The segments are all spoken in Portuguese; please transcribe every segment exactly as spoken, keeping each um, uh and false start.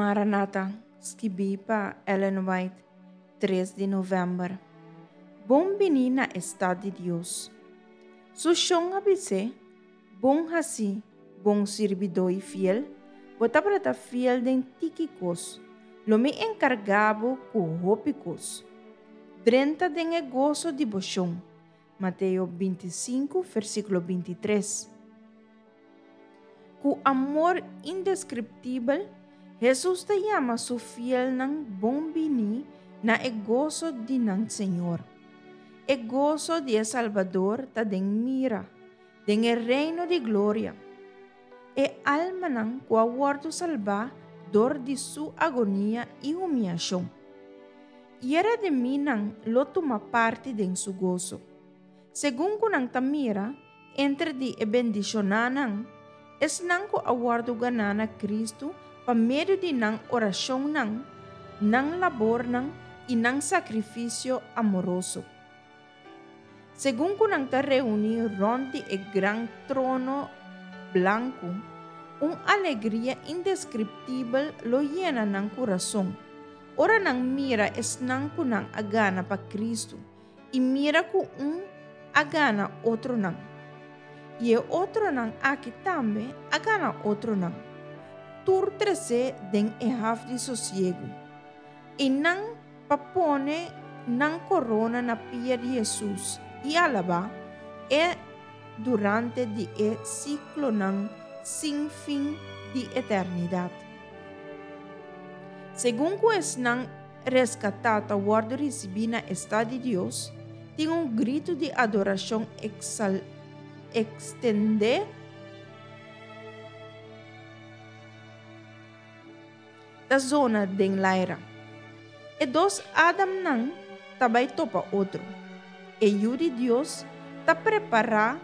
Maranata, escrita Ellen White, três de novembro. Bom vini na estado de Deus. Su chão abise, bom hasi, bom servidor e fiel, bota para fiel den tikikos, lo me encargavo ku hopikos. Drenta den e gozo de bochão. Mateus vinte e cinco, versículo vinte e três. Com amor indescriptível, Jesus te chama su fiel ng bom vini na e gozo de ng Senhor. E gozo de Salvador ta den mira, den e reino de glória. E alma ng kuawardo salva dor de su agonia e humillação. E era de mim nang lo toma parte den su gozo. Según ko nang tamira, entre di e bendicionanang, es nang ko awardo ganana Cristo pa medio di nang orasyon nang, nang labor nang, e nang sacrificio amoroso. Según ko nang ta reuni ronti e gran trono blanco, un alegria indescriptible lo llena ng corazón. Ora nang mira es nang ko nang agana pa Cristo, e mira ko un agana otro nang. E otro nang aqui tambe agana otro nang. Tur trece den e haf de sosiego. E nang papone nang corona na pia de Jesus e alaba e durante de e ciclo nang sin fin de eternidad. Según ko es nang rescatata guardo recebi na estado de Dios, tem um grito de adoração exal, extende da zona de Laira. E dos Adam nang tabay topa outro. E yuri Deus ta prepara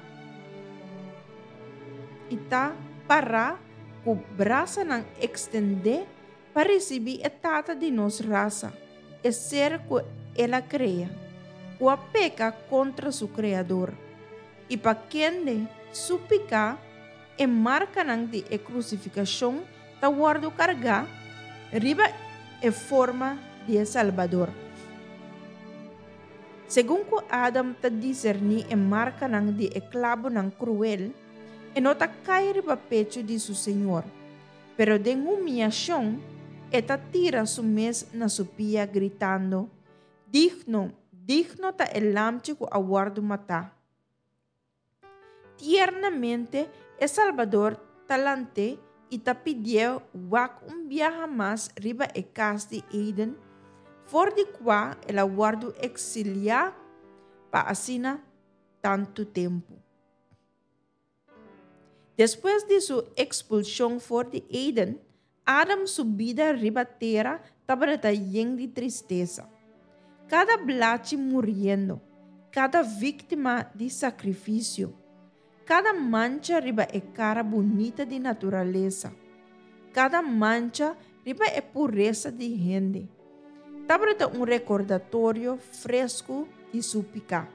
e ta para ku brasa nang extende para receber etata de nos raça e ser ku ela crea. O a peca contra su Criador. E para quem supica e marca nang de e crucificação ta guardo carga riba e forma de Salvador. Según ko Adam ta discerni e marca nang de e clavo nang cruel e nota cai riba pecho de su Senhor. Pero de humillação e ta tira su mes na su pia gritando, digno digno ta el lamchico aguardo mata. Tiernamente, el Salvador talante y ta pidió wak un viaje más riba e cas de Eden, for de qua el aguardo exilia pa asina tanto tempo. Después de su expulsión for de Eden, Adam su vida riba terra estaba llena de tristeza. Cada blache muriendo, cada víctima de sacrifício, cada mancha riba e cara bonita de natureza, cada mancha riba e pureza de gente. Tabrata um recordatório fresco de su pecado.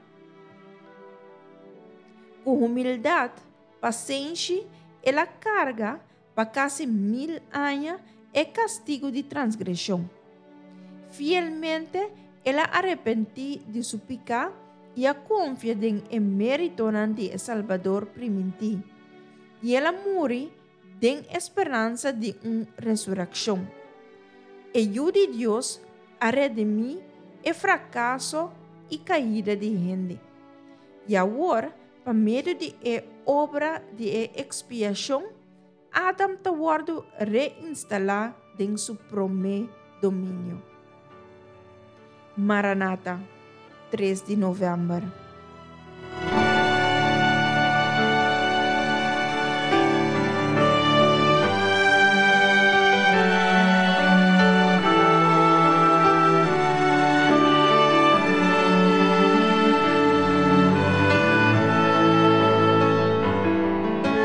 Com humildade, paciência e la carga para quase mil anos é castigo de transgressão. Fielmente, ela arrepenti de su pecado e a confia en el mérito de Salvador primiti. E ela muri den esperança de uma ressurreição. E eu de Deus a redimir e fracasso e caída de gente. E agora, por meio de a obra de expiação, Adam te guardo reinstalar em su promê domínio. Maranata, três de novembro.